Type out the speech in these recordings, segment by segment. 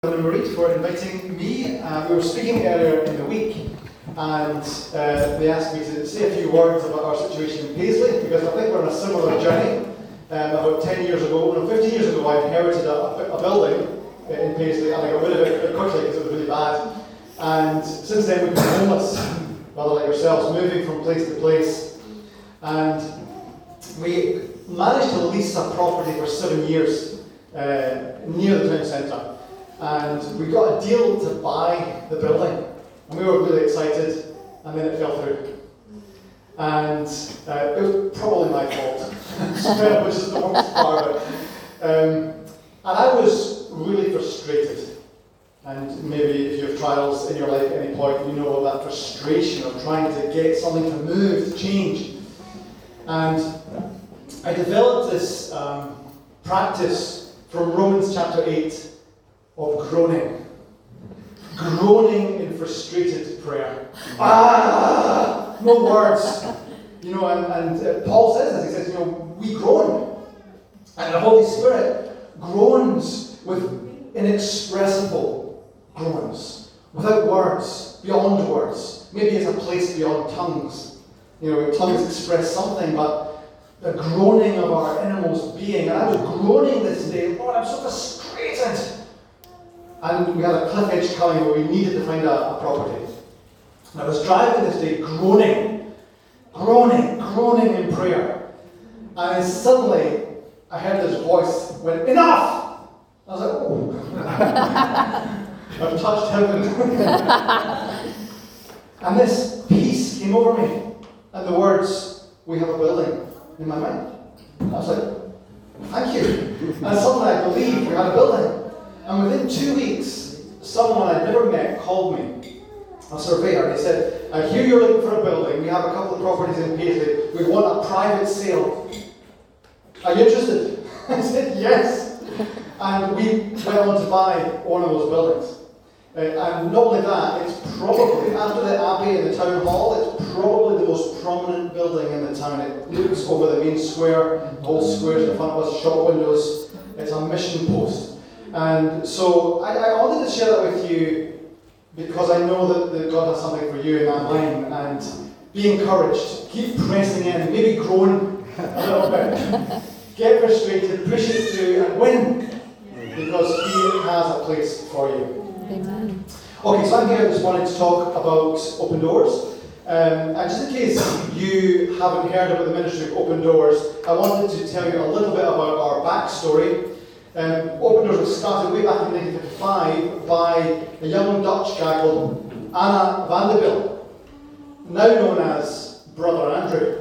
and Marie for inviting me. We were speaking earlier in the week, and they asked me to say a few words about our situation in Paisley, because I think we're on a similar journey. About 10 years ago, 15 years ago, I inherited a building in Paisley, and I got rid of it quickly because it was really bad. And since then, we've been homeless, rather like yourselves, moving from place to place. And we managed to lease a property for 7 years near the town centre. And we got a deal to buy the building, and we were really excited, and then it fell through. And it was probably my fault, which is the worst part of it. And I was really frustrated. And maybe if you have trials in your life at any point, you know that frustration of trying to get something to move, to change. And I developed this practice from Romans chapter 8, of groaning. Groaning in frustrated prayer. No words. And Paul says this, he says, we groan. And the Holy Spirit groans with inexpressible groans. Without words, beyond words. Maybe it's a place beyond tongues. Tongues express something, but the groaning of our innermost being. And I was groaning this day, Lord, I'm so frustrated. And we had a cliff edge coming where we needed to find a property. And I was driving this day groaning in prayer. And then suddenly I heard this voice went, enough! I was like, oh. I've touched heaven. And this peace came over me. And the words, we have a building, in my mind. I was like, thank you. And suddenly I believed we had a building. And within 2 weeks, someone I'd never met called me, a surveyor. He said, I hear you're looking for a building. We have a couple of properties in Paisley. We want a private sale. Are you interested? I said, yes. And we went on to buy one of those buildings. And not only that, it's probably, after the Abbey and the Town Hall, it's probably the most prominent building in the town. It looks over the main square, the whole square's in front of us, shop windows. It's a mission post. And so I wanted to share that with you because I know that God has something for you in that line. And be encouraged. Keep pressing in. Maybe groan a little bit. Get frustrated, push it through, and win. Because He has a place for you. Amen. Okay, so I'm here this morning to talk about Open Doors. And just in case you haven't heard about the ministry of Open Doors, I wanted to tell you a little bit about our backstory. Open Doors was started way back in 1955 by a young Dutch guy called Anna van der Bijl, now known as Brother Andrew.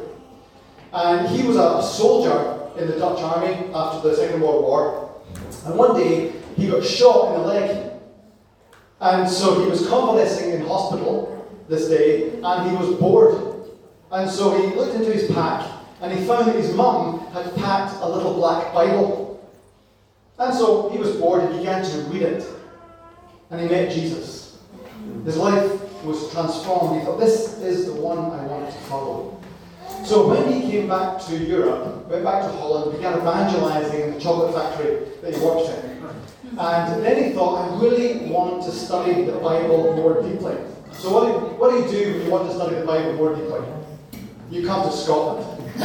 And he was a soldier in the Dutch army after the Second World War. And one day he got shot in the leg. And so he was convalescing in hospital this day, and he was bored. And so he looked into his pack, and he found that his mum had packed a little black Bible. And so he was bored and began to read it. And he met Jesus. His life was transformed. He thought, this is the one I want to follow. So when he came back to Europe, went back to Holland, began evangelizing in the chocolate factory that he worked in. And then he thought, I really want to study the Bible more deeply. So what do you do when you want to study the Bible more deeply? You come to Scotland.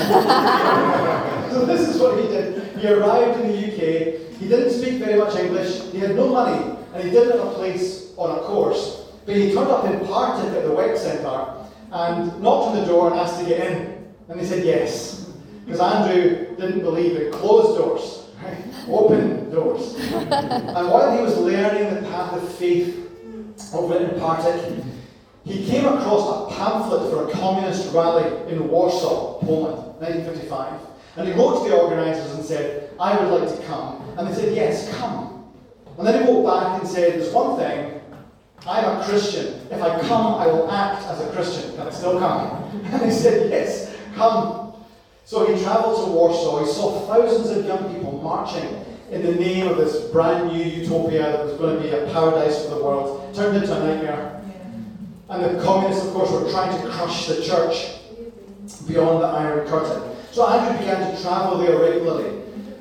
So this is what he did. He arrived in the UK. He didn't speak very much English. He had no money, and he didn't have a place on a course. But he turned up in Partick at the Wec Centre and knocked on the door and asked to get in. And they said yes. Because Andrew didn't believe in closed doors, right? Open doors. And while he was learning the path of faith over in Partick, he came across a pamphlet for a communist rally in Warsaw, Poland, 1955. And he wrote to the organisers and said, I would like to come. And they said, yes, come. And then he wrote back and said, there's one thing, I'm a Christian. If I come, I will act as a Christian. Can I still come? And they said, yes, come. So he travelled to Warsaw. He saw thousands of young people marching in the name of this brand new utopia that was going to be a paradise for the world. It turned into a nightmare. And the communists, of course, were trying to crush the church beyond the Iron Curtain. So Andrew began to travel there regularly.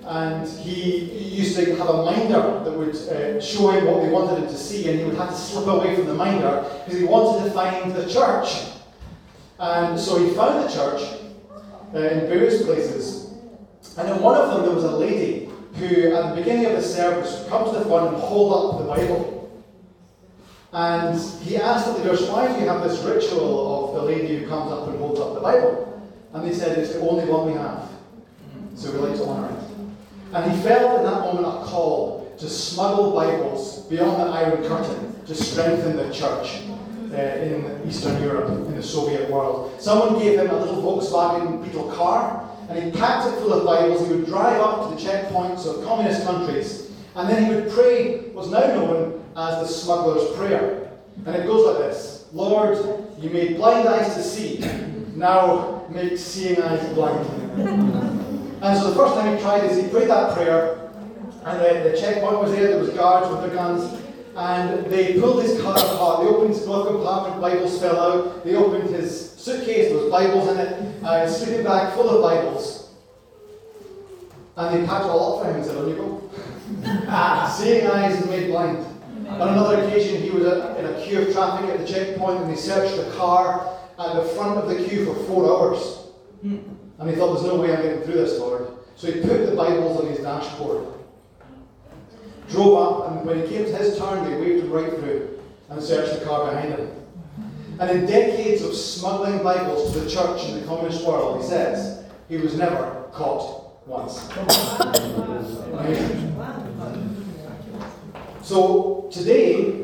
and he used to have a minder that would show him what they wanted him to see, and he would have to slip away from the minder because he wanted to find the church. And so he found the church in various places, and in one of them there was a lady who at the beginning of the service would come to the front and hold up the Bible. And he asked the leaders, why do you have this ritual of the lady who comes up and holds up the Bible? And they said, it's the only one we have, so we like to honour it. And he felt in that moment a call to smuggle Bibles beyond the Iron Curtain to strengthen the church in Eastern Europe, in the Soviet world. Someone gave him a little Volkswagen Beetle car, and he packed it full of Bibles. He would drive up to the checkpoints of communist countries, and then he would pray what's now known as the smuggler's prayer. And it goes like this: Lord, you made blind eyes to see, now make seeing eyes blind. And so the first time he tried this, he prayed that prayer, and the checkpoint was there was guards with their guns, and they pulled his car apart. They opened his glove compartment, Bibles fell out. They opened his suitcase, there was Bibles in it, a sleeping bag full of Bibles. And they packed it all up for him and said, on you go. Seeing eyes and made blind. On another occasion, he was in a queue of traffic at the checkpoint, and they searched the car at the front of the queue for 4 hours. And he thought, there's no way I'm getting through this, Lord. So he put the Bibles on his dashboard, drove up, and when it came to his turn, they waved him right through and searched the car behind him. And in decades of smuggling Bibles to the church in the communist world, he says, he was never caught once. So today,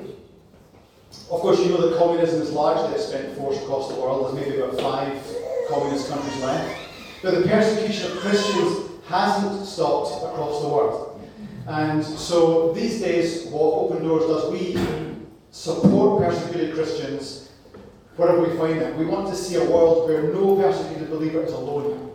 of course, you know that communism is largely a spent force across the world. There's maybe about 5 communist countries left. But the persecution of Christians hasn't stopped across the world. And so these days, what Open Doors does, we support persecuted Christians wherever we find them. We want to see a world where no persecuted believer is alone.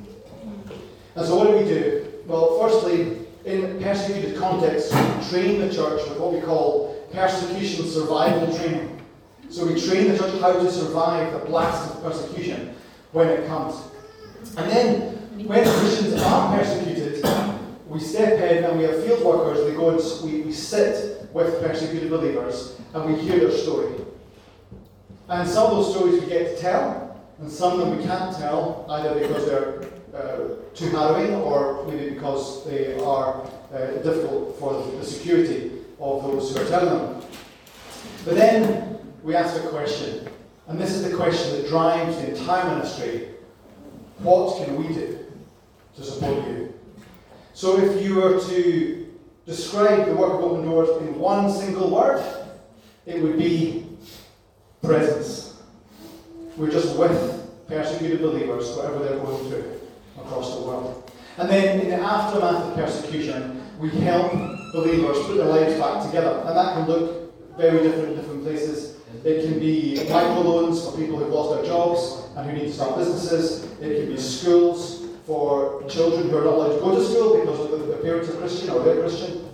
And so what do? Well, firstly, in persecuted contexts, we train the church with what we call persecution survival training. So we train the church how to survive the blast of persecution when it comes. And then, when Christians are persecuted, we step in and we have field workers. They go and we sit with persecuted believers and we hear their story. And some of those stories we get to tell, and some of them we can't tell, either because they're too harrowing or maybe because they are difficult for the security of those who are telling them. But then we ask a question, and this is the question that drives the entire ministry. What can we do to support you? So if you were to describe the work of Open Doors in one single word, it would be presence. We're just with persecuted believers, whatever they're going through across the world. And then in the aftermath of persecution, we help believers put their lives back together. And that can look very different in different places. It can be microloans for people who've lost their jobs and who need to start businesses. It can be schools for children who are not allowed to go to school because their parents are Christian or they're Christian.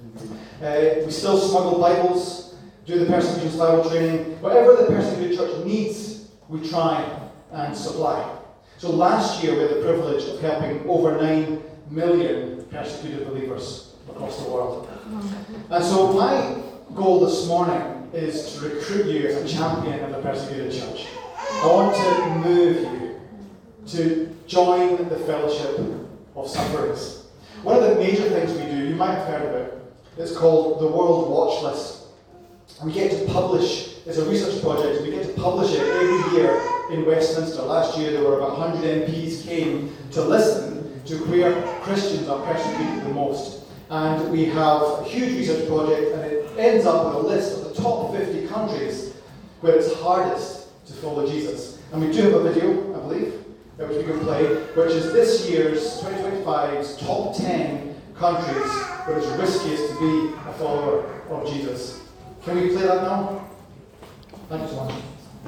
We still smuggle Bibles, do the persecution survival training. Whatever the persecuted church needs, we try and supply. So last year we had the privilege of helping over 9 million persecuted believers across the world. And so my goal this morning is to recruit you as a champion of the persecuted church. I want to move you to join the fellowship of sufferers. One of the major things we do, you might have heard of it, it's called the World Watch List. We get to publish, it's a research project, we get to publish it every year in Westminster. Last year there were about 100 MPs came to listen to where Christians are persecuted the most. And we have a huge research project, and it ends up with a list of the top 50 countries where it's hardest to follow Jesus. And we do have a video, I believe, which we can play, which is this year's 2025's top 10 countries where it's riskiest to be a follower of Jesus. Can we play that now? Thank you so much.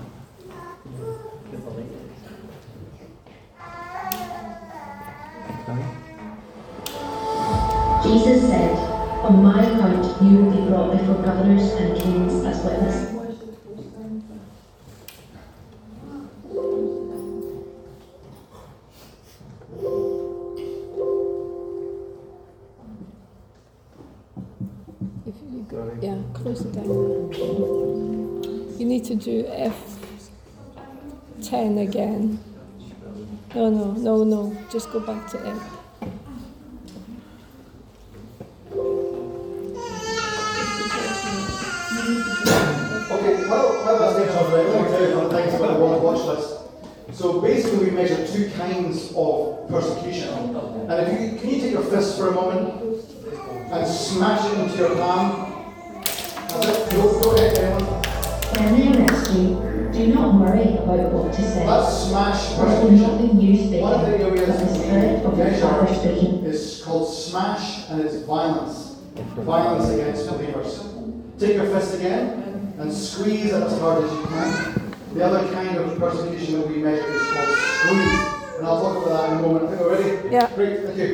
Jesus said, "On my account you will be brought before governors and kings as witnesses." close it down. You need to do F10 again. No. Just go back to F. Okay, while that's getting on, right, let me tell you one of the things about the World Watch List. So basically we measure two kinds of persecution. And if you, can you take your fist for a moment and smash it into your palm? That's it. Go ahead, anyone. When they arrest you, do not worry about what to say. That's smash For it will persecution. not be you speaking, One of the but areas the Spirit of your Father speaking. is called smash, and it's violence. Violence against believers. Take your fist again and squeeze it as hard as you can. The other kind of persecution that we measure is called squeeze. And I'll talk about that in a moment. I think we're ready? Yeah. Great, thank you.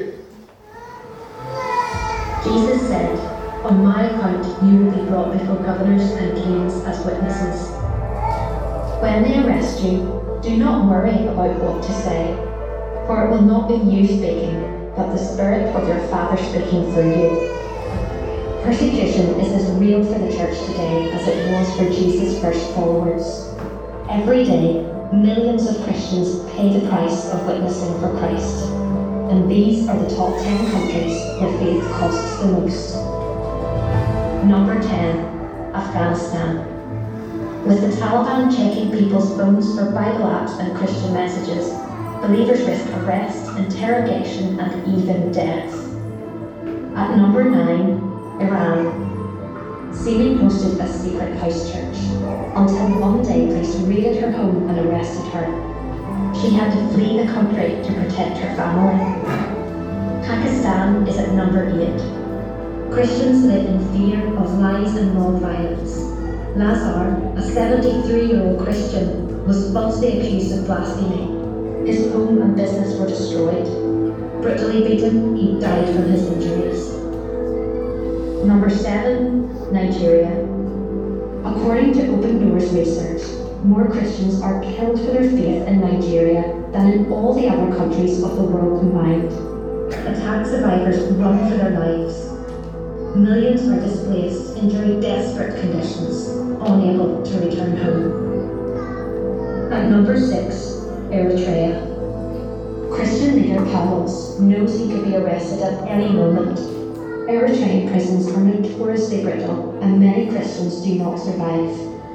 Jesus said, "On my account you will be brought before governors and kings as witnesses. When they arrest you, do not worry about what to say, for it will not be you speaking, but the Spirit of your Father speaking through you." Persecution is as real for the church today as it was for Jesus' first followers. Every day, millions of Christians pay the price of witnessing for Christ, and these are the top 10 countries where faith costs the most. Number 10, Afghanistan. With the Taliban checking people's phones for Bible apps and Christian messages, believers risk arrest, interrogation, and even death. At number 9, Iran. Seaman hosted a secret house church until one day police raided her home and arrested her. She had to flee the country to protect her family. Pakistan is at number 8. Christians live in fear of lies and mob violence. Lazar, a 73-year-old Christian, was falsely accused of blasphemy. His home and business were destroyed. Brutally beaten, he died from his injuries. Number 7, Nigeria. According to Open Doors research, more Christians are killed for their faith in Nigeria than in all the other countries of the world combined. Attack survivors run for their lives. Millions are displaced, enduring desperate conditions, unable to return home. At number 6, Eritrea. Christian leader Pavlos knows he could be arrested at any moment. Eritrean prisons are notoriously brittle, and many Christians do not survive.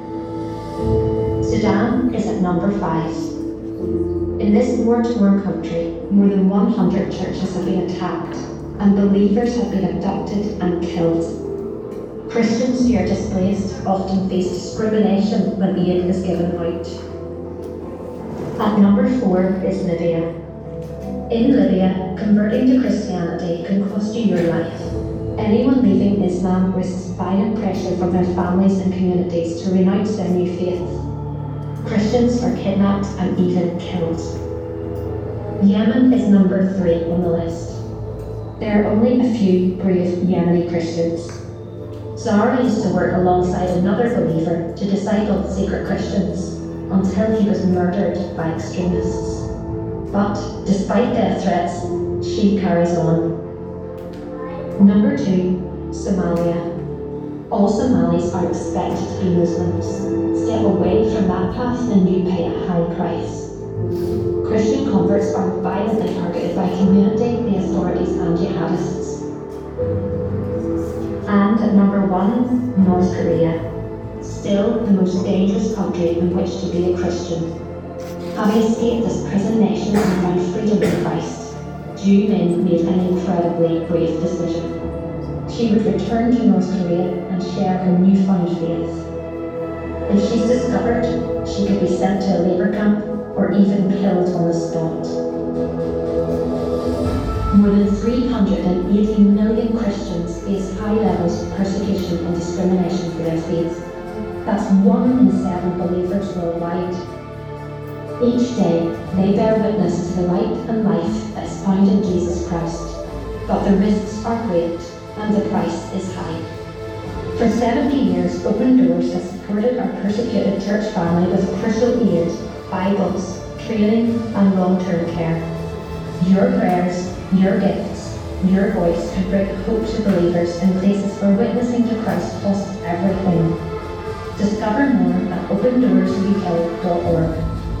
Sudan is at number 5. In this war-torn country, more than 100 churches have been attacked, and believers have been abducted and killed. Christians who are displaced often face discrimination when aid is given out. At number 4 is Libya. In Libya, converting to Christianity can cost you your life. Anyone leaving Islam risks violent pressure from their families and communities to renounce their new faith. Christians are kidnapped and even killed. Yemen is number 3 on the list. There are only a few brave Yemeni Christians. Zara used to work alongside another believer to disciple secret Christians until he was murdered by extremists. But despite death threats, she carries on. Number 2, Somalia. All Somalis are expected to be Muslims. Step away from that path and you pay a high price. Christian converts are violently targeted by community, the authorities and jihadists. And at number 1, North Korea. Still the most dangerous country in which to be a Christian. Having escaped this prison nation and found freedom in Christ, Ju Min made an incredibly brave decision. She would return to North Korea and share her newfound faith. If she's discovered, she could be sent to a labour camp or even killed on the spot. More than 380 million Christians face high levels of persecution and discrimination for their faith. That's 1 in 7 believers worldwide. Each day, they bear witness to the light and life that is found in Jesus Christ. But the risks are great and the price is high. For 70 years, Open Doors has supported our persecuted church family with crucial aid, Bibles, training and long-term care. Your prayers, your gifts, your voice could bring hope to believers in places where witnessing to Christ costs everything. Discover more at opendoorsuk.org.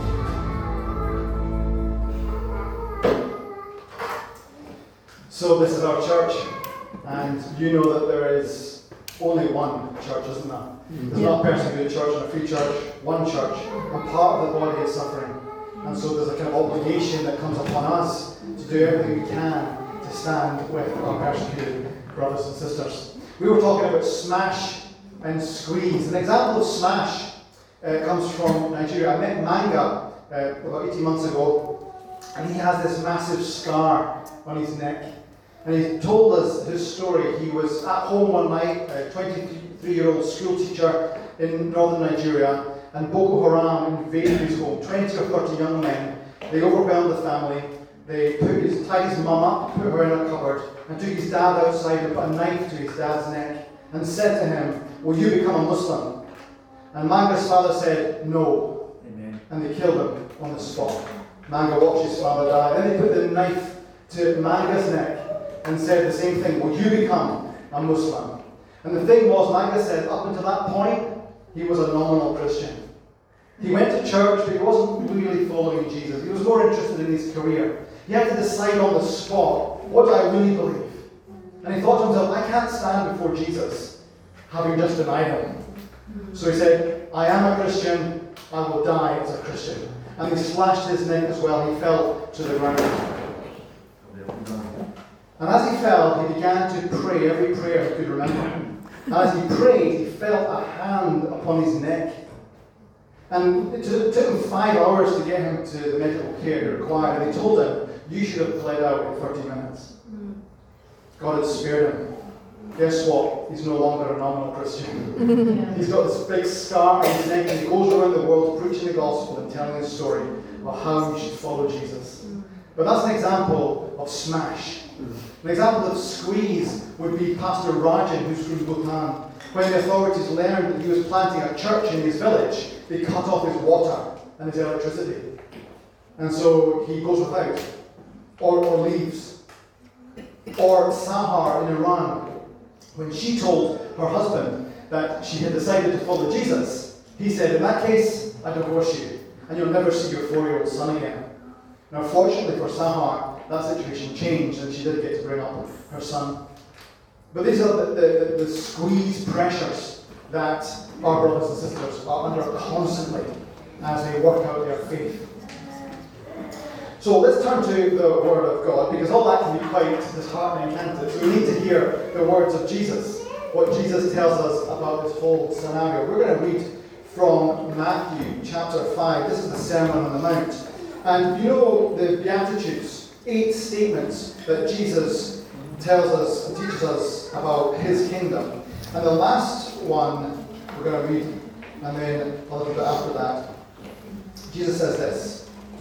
So this is our church, and you know that there is only one church, isn't there? There's not a persecuted church and a free church, one church, and part of the body is suffering. And so there's a kind of obligation that comes upon us to do everything we can to stand with our persecuted brothers and sisters. We were talking about smash and squeeze. An example of smash comes from Nigeria. I met Manga about 18 months ago, and he has this massive scar on his neck. And he told us his story. He was at home one night, a 23-year-old school teacher in northern Nigeria, and Boko Haram invaded his home. 20 or 30 young men. They overwhelmed the family. They tied his mum up, put her in a cupboard, and took his dad outside and put a knife to his dad's neck and said to him, "Will you become a Muslim?" And Manga's father said, "No." Amen. And they killed him on the spot. Manga watched his father die. Then they put the knife to Manga's neck and said the same thing, "Will you become a Muslim?" And the thing was, Manga said, up until that point, he was a nominal Christian. He went to church, but he wasn't really following Jesus. He was more interested in his career. He had to decide on the spot, what do I really believe? And he thought to himself, I can't stand before Jesus, having just denied him. So he said, I am a Christian, I will die as a Christian. And he slashed his neck as well, he fell to the ground. And as he fell, he began to pray every prayer he could remember. And as he prayed, he felt a hand upon his neck. And it took him 5 hours to get him to the medical care he required. And they told him, you should have bled out in 30 minutes. God had spared him. Guess what? He's no longer a nominal Christian. He's got this big scar on his neck, and he goes around the world preaching the gospel and telling his story of how you should follow Jesus. But that's an example of smash. An example of squeeze would be Pastor Rajan, who's from Bhutan. When the authorities learned that he was planting a church in his village, they cut off his water and his electricity. And so he goes without, or leaves. Or Sahar in Iran, when she told her husband that she had decided to follow Jesus, he said, in that case, I divorce you, and you'll never see your 4-year-old son again. Now, fortunately for Sahar, that situation changed, and she did get to bring up her son. But these are the squeeze pressures that our brothers and sisters are under constantly as they work out their faith. So let's turn to the Word of God, because all that can be quite disheartening, can't it? So we need to hear the words of Jesus, what Jesus tells us about this whole scenario. We're going to read from Matthew chapter 5. This is the Sermon on the Mount. And you know the Beatitudes, 8 statements that Jesus tells us and teaches us about his kingdom. And the last one we're going to read, and then a little bit after that, Jesus says this.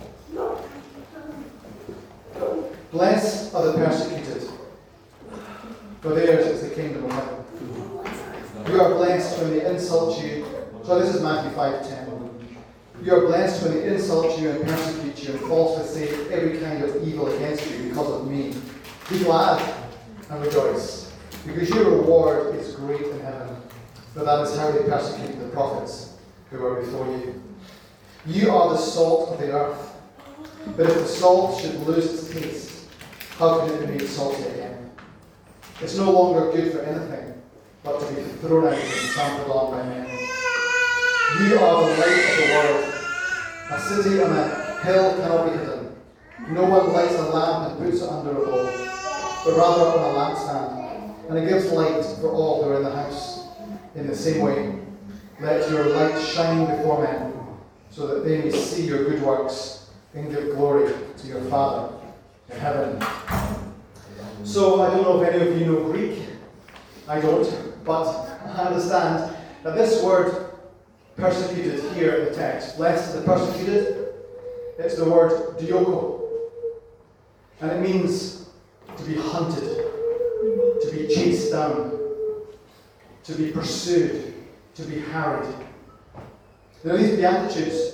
Blessed are the persecuted, for theirs is the kingdom of heaven. You are blessed when they insult you. So this is Matthew 5:10. You are blessed when they insult you and persecute you and falsely say every kind of evil against you because of me. Be glad and rejoice, because your reward is great in heaven. For that is how they persecuted the prophets who were before you. You are the salt of the earth. But if the salt should lose its taste, how can it be made salty again? It's no longer good for anything but to be thrown out and trampled on by men. You are the light of the world. A city on a hill cannot be hidden. No one lights a lamp and puts it under a bowl, but rather on a lampstand, and it gives light for all who are in the house. In the same way, let your light shine before men, so that they may see your good works and give glory to your Father in heaven. So I don't know if any of you know Greek. I don't, but I understand that this word persecuted here in the text, blessed are the persecuted, it's the word dioko. And it means to be hunted, to be chased down, to be pursued, to be harried. Now these Beatitudes,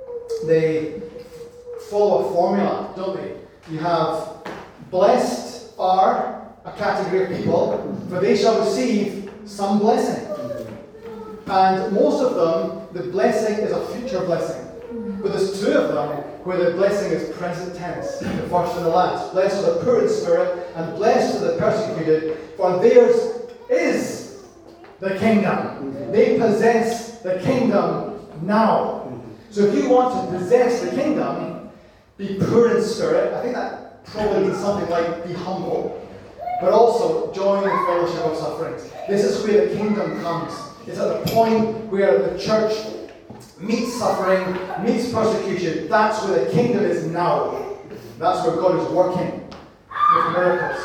they follow a formula, don't they? You have blessed are a category of people, for they shall receive some blessing. And most of them, the blessing is a future blessing. But there's two of them where the blessing is present tense, the first and the last. Blessed are the poor in spirit, and blessed are the persecuted, for theirs is the kingdom. They possess the kingdom now. So if you want to possess the kingdom, be poor in spirit. I think that probably means something like be humble, but also join the fellowship of sufferings. This is where the kingdom comes. It's at the point where the church meets suffering, meets persecution. That's where the kingdom is now. That's where God is working with miracles.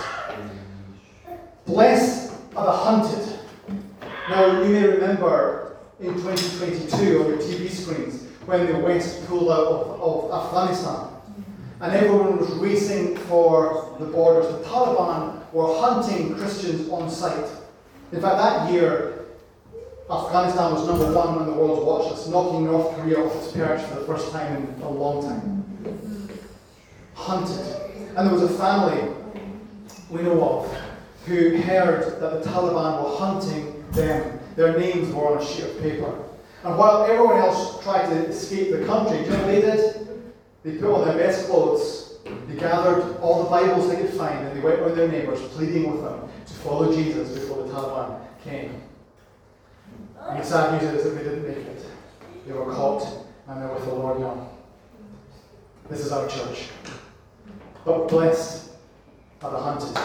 Blessed are the hunted. Now, you may remember in 2022 on your TV screens when the West pulled out of Afghanistan and everyone was racing for the borders. The Taliban were hunting Christians on sight. In fact, that year, Afghanistan was number one on the world's watch list, knocking North Korea off its perch for the first time in a long time. Hunted. And there was a family we know of who heard that the Taliban were hunting them. Their names were on a sheet of paper. And while everyone else tried to escape the country, do you know what they did? They put on their best clothes, they gathered all the Bibles they could find, and they went around their neighbours pleading with them to follow Jesus before the Taliban came. And the sad news is that they didn't make it. They were caught, and they're with the Lord now. This is our church. But blessed are the hunted.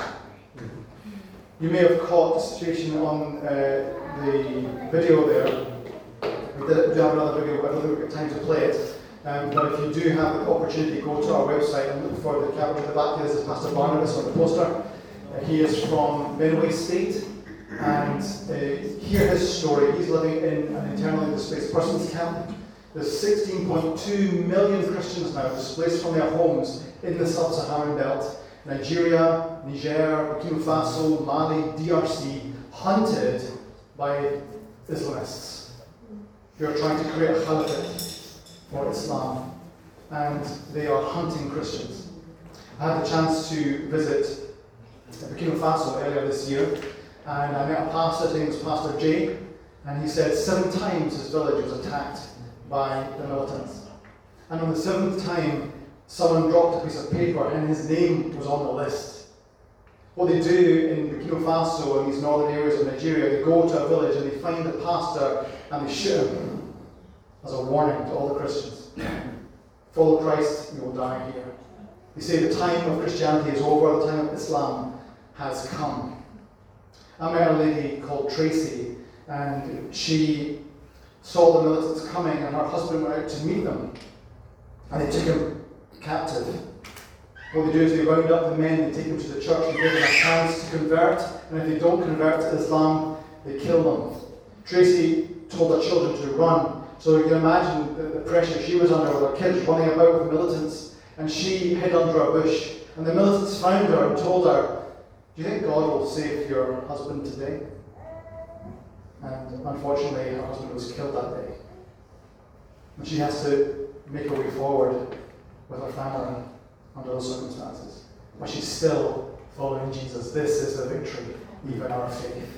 You may have caught the situation on the video there. We do have another video, but I don't think we've got time to play it. But if you do have the opportunity, go to our website and look for the camera at the back. This is Pastor Barnabas on the poster. He is from Benue State. And hear his story. He's living in an internally displaced persons camp. There's 16.2 million Christians now displaced from their homes in the sub-Saharan belt. Nigeria, Niger, Burkina Faso, Mali, DRC, hunted by Islamists who are trying to create a caliphate for Islam. And they are hunting Christians. I had the chance to visit Burkina Faso earlier this year. And I met a pastor, his name was Pastor Jay, and he said 7 times his village was attacked by the militants. And on the 7th time, someone dropped a piece of paper and his name was on the list. What they do in Burkina Faso and these northern areas of Nigeria, they go to a village and they find the pastor and they shoot him as a warning to all the Christians. Follow Christ, you will die here. They say the time of Christianity is over, the time of Islam has come. I met a lady called Tracy, and she saw the militants coming, and her husband went out to meet them, and they took him captive. What they do is they round up the men, they take them to the church, and give them a chance to convert, and if they don't convert to Islam, they kill them. Tracy told her children to run, so you can imagine the pressure she was under with her kids running about with militants, and she hid under a bush, and the militants found her and told her, "Do you think God will save your husband today?" And unfortunately, her husband was killed that day. And she has to make her way forward with her family under those circumstances. But she's still following Jesus. This is the victory, even our faith.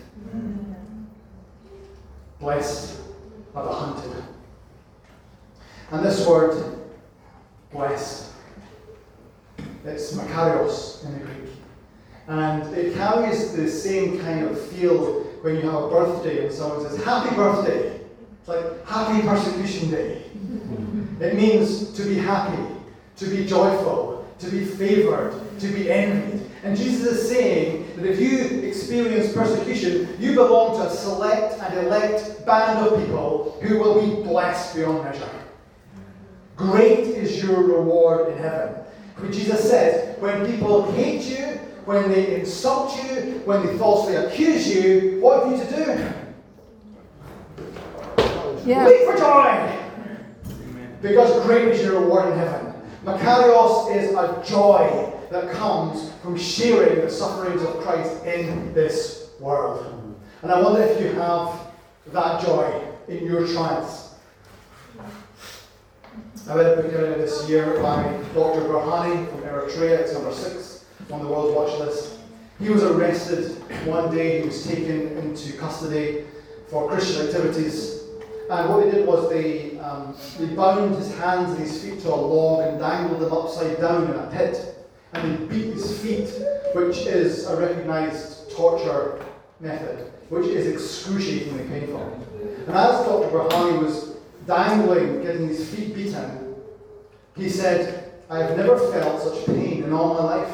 Blessed are the hunted. And this word, blessed, it's makarios in the Greek. And it carries the same kind of feel when you have a birthday and someone says, "Happy birthday." It's like, "Happy persecution day." It means to be happy, to be joyful, to be favoured, to be envied. And Jesus is saying that if you experience persecution, you belong to a select and elect band of people who will be blessed beyond measure. Great is your reward in heaven. When Jesus says, when people hate you, when they insult you, when they falsely accuse you, what have you to do? Yeah. Leap for joy! Because great is your reward in heaven. Makarios is a joy that comes from sharing the sufferings of Christ in this world. And I wonder if you have that joy in your trials. I read a book earlier this year by Dr. Burhani from Eritrea. It's number 6 on the World Watch list. He was arrested one day. He was taken into custody for Christian activities. And what they did was they bound his hands and his feet to a log and dangled them upside down in a pit. And they beat his feet, which is a recognised torture method, which is excruciatingly painful. And as Dr. Burhani was dangling, getting his feet beaten, he said, "I have never felt such pain in all my life.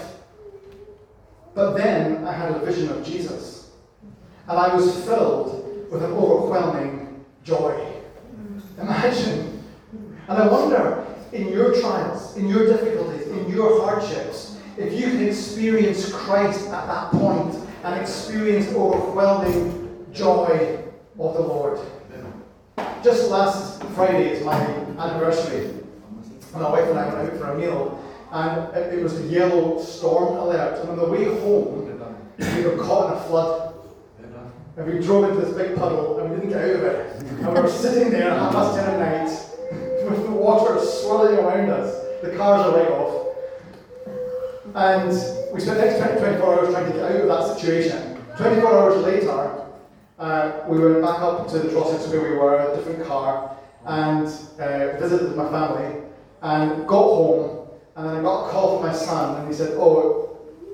But then I had a vision of Jesus, and I was filled with an overwhelming joy." Imagine. And I wonder, in your trials, in your difficulties, in your hardships, if you can experience Christ at that point and experience the overwhelming joy of the Lord. Just last Friday is my anniversary. My wife and I went out for a meal, and it was the yellow storm alert. And on the way home, we were caught in a flood. And we drove into this big puddle, and we didn't get out of it. And we were sitting there at 10:30 at night, with the water swirling around us. The cars are right off. And we spent the next 24 hours trying to get out of that situation. 24 hours later, we went back up to the Trossachs where we were, a different car, and visited my family, and got home, and then I got a call from my son, and he said, "Oh,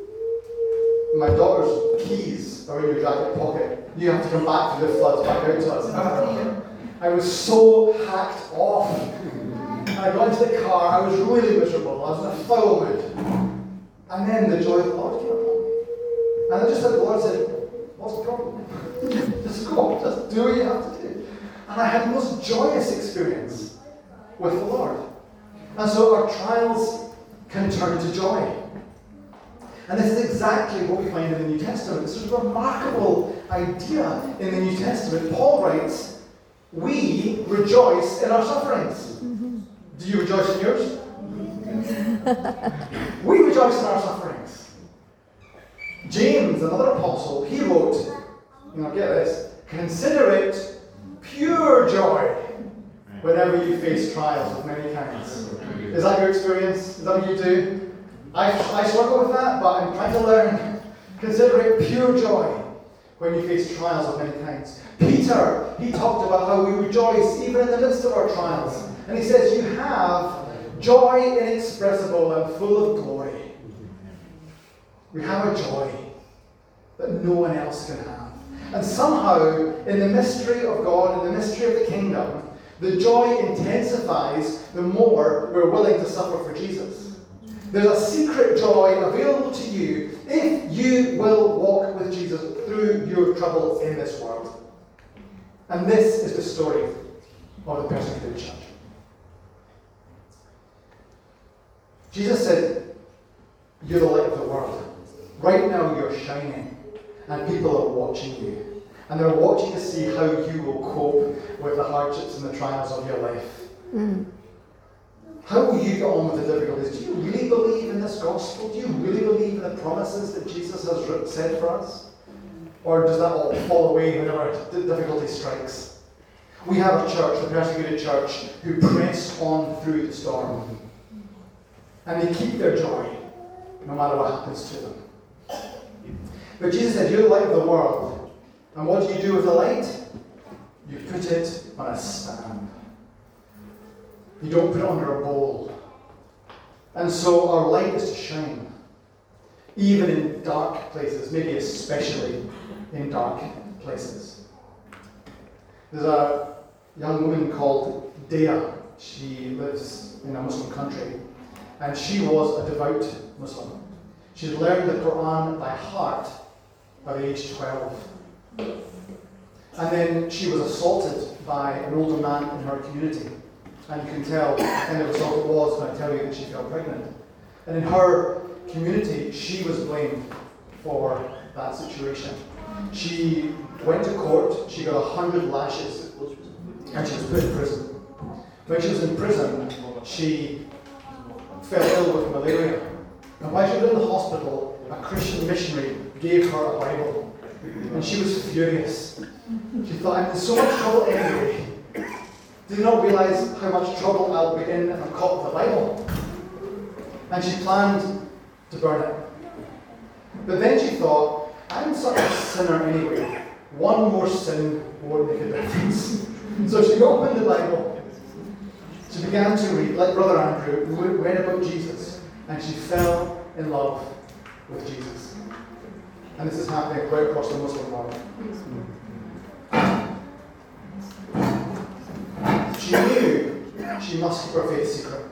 my daughter's keys are in your jacket pocket. You have to come back through the floods back out to us." I was so hacked off. And I got into the car, I was really miserable, I was in a foul mood. And then the joy of the Lord came upon me. And I just heard the Lord said, "What's the problem? Just go, just do what you have to do." And I had the most joyous experience with the Lord. And so our trials can turn to joy. And this is exactly what we find in the New Testament. This is a remarkable idea in the New Testament. Paul writes, "We rejoice in our sufferings." Do you rejoice in yours? We rejoice in our sufferings. James, another apostle, he wrote, get this, "Consider it pure joy whenever you face trials of many kinds." Is that your experience? Is that what you do? I struggle with that, but I'm trying to learn. Consider it pure joy when you face trials of many kinds. Peter, he talked about how we rejoice even in the midst of our trials. And he says, "You have joy inexpressible and full of glory." We have a joy that no one else can have. And somehow, in the mystery of God, in the mystery of the kingdom, the joy intensifies the more we're willing to suffer for Jesus. There's a secret joy available to you if you will walk with Jesus through your troubles in this world. And this is the story of the persecuted church. Jesus said, "You're the light of the world. Right now you're shining, and people are watching you. And they're watching to see how you will cope with the hardships and the trials of your life." How will you get on with the difficulties? Do you really believe in this gospel? Do you really believe in the promises that Jesus has said for us? Or does that all fall away whenever difficulty strikes? We have a church, the persecuted church, who press on through the storm. And they keep their joy, no matter what happens to them. But Jesus said, "You're the light of the world." And what do you do with the light? You put it on a stand. You don't put it under a bowl. And so our light is to shine, even in dark places, maybe especially in dark places. There's a young woman called Dea. She lives in a Muslim country, and she was a devout Muslim. She'd learned the Quran by heart by the age 12. And then she was assaulted by an older man in her community. And you can tell the kind of assault it was when I tell you that she fell pregnant. And in her community, she was blamed for that situation. She went to court, she got 100 lashes, and she was put in prison. When she was in prison, she fell ill with malaria. And while she was in the hospital, a Christian missionary gave her a Bible. And she was furious. She thought, "I'm in so much trouble anyway. Do you not realise how much trouble I'll be in if I'm caught with the Bible?" And she planned to burn it. But then she thought, I'm such a sinner anyway. One more sin won't make a difference. So she opened the Bible. She began to read, like Brother Andrew, who read about Jesus, and she fell in love with Jesus. And this is happening right across the Muslim world. She knew she must keep her faith secret.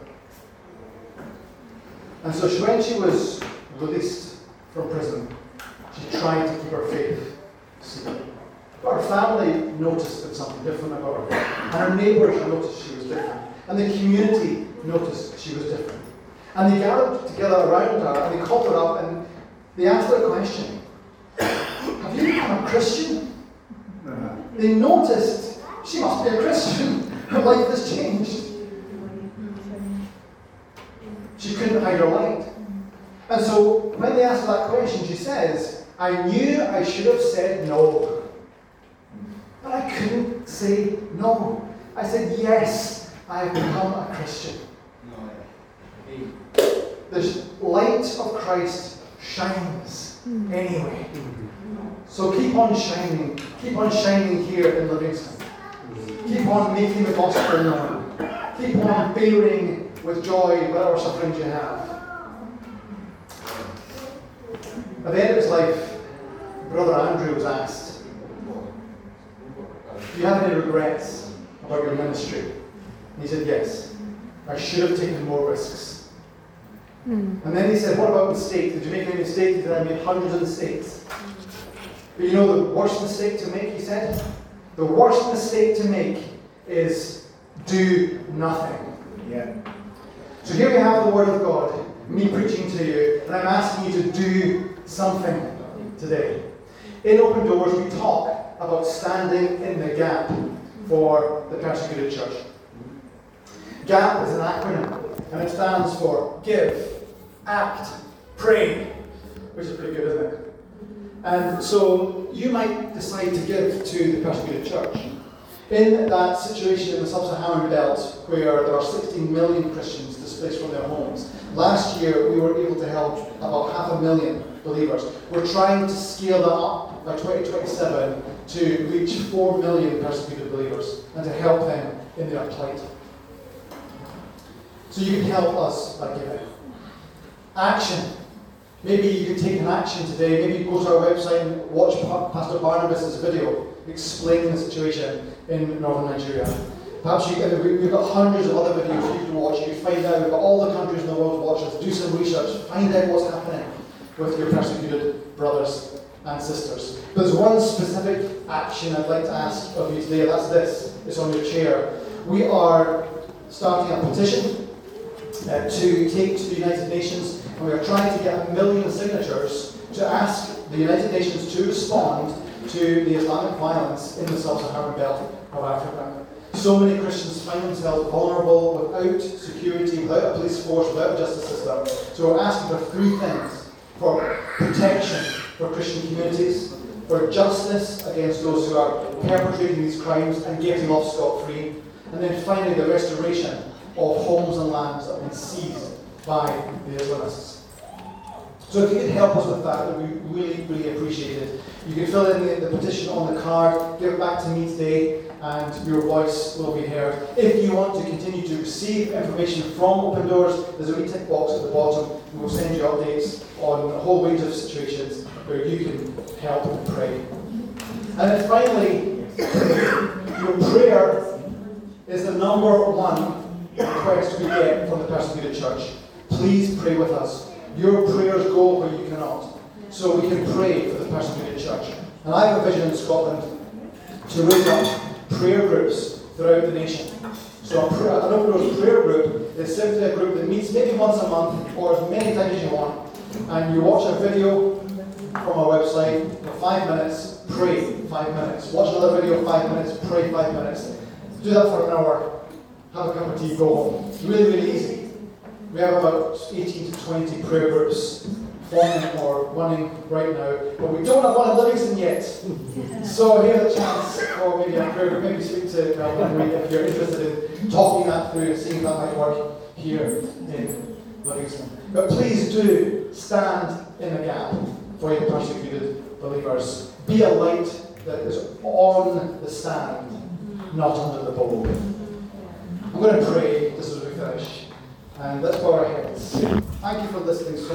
And so when she was released from prison, she tried to keep her faith secret. But her family noticed that something different about her. And her neighbours noticed she was different. And the community noticed she was different. And they gathered together around her and they called her up and they asked her a question. Have you become a Christian? They noticed she must be a Christian. Her life has changed. She couldn't hide her light. And so when they asked her that question, she says, I knew I should have said no. But I couldn't say no. I said, yes, I have become a Christian. The light of Christ shines anyway. So keep on shining here in Livingston. Keep on making the gospel known. Keep on bearing with joy whatever sufferings you have. At the end of his life, Brother Andrew was asked, do you have any regrets about your ministry? And he said, yes. I should have taken more risks. And then he said, what about mistakes? Did you make any mistakes? He said, I made hundreds of mistakes. But you know the worst mistake to make, he said? The worst mistake to make is do nothing. Yeah. So here we have the Word of God, me preaching to you, and I'm asking you to do something today. In Open Doors, we talk about standing in the gap for the persecuted church. GAP is an acronym, and it stands for Give, Act, Pray, which is pretty good, isn't it? And so you might decide to give to the persecuted church. In that situation in the Sub-Saharan Belt, where there are 16 million Christians displaced from their homes, last year we were able to help about 500,000 believers. We're trying to scale that up by 2027 to reach 4 million persecuted believers and to help them in their plight. So you can help us by giving. Action. Maybe you can take an action today. Maybe you go to our website and watch Pastor Barnabas' video explaining the situation in northern Nigeria. Perhaps we've got hundreds of other videos you can watch. You can find out about all the countries in the world to watch us. Do some research. Find out what's happening with your persecuted brothers and sisters. But there's one specific action I'd like to ask of you today. That's this. It's on your chair. We are starting a petition to take to the United Nations, and we are trying to get 1 million signatures to ask the United Nations to respond to the Islamic violence in the Sub-Saharan Belt of Africa. So many Christians find themselves vulnerable without security, without a police force, without a justice system. So we're asking for 3 things: for protection for Christian communities, for justice against those who are perpetrating these crimes and getting off scot-free, and then finally the restoration of homes and lands that have been seized by the Islamists. So if you could help us with that, we really, really appreciate it. You can fill in the petition on the card, give it back to me today, and your voice will be heard. If you want to continue to receive information from Open Doors, there's a wee tick box at the bottom. We'll send you updates on a whole range of situations where you can help and pray. And then finally, your prayer is the number one request we get from the persecuted church. Please pray with us. Your prayers go where you cannot, so we can pray for the persecuted church. And I have a vision in Scotland to raise up prayer groups throughout the nation. So an Open Doors prayer group is simply a group that meets maybe once a month or as many times as you want, and you watch a video from our website for 5 minutes, pray 5 minutes. Watch another video, 5 minutes, pray 5 minutes. Do that for an hour, have a cup of tea, go home. It's really, really easy. We have about 18 to 20 prayer groups forming or running right now, but we don't have one in Livingston yet. So here's a chance for maybe a prayer group. Maybe speak to Melvin if you're interested in talking that through and seeing if that might work here in Livingston. But please do stand in the gap for you persecuted believers. Be a light that is on the stand, not under the bowl. I'm going to pray just as we finish. And let's bow our heads. Thank you for listening so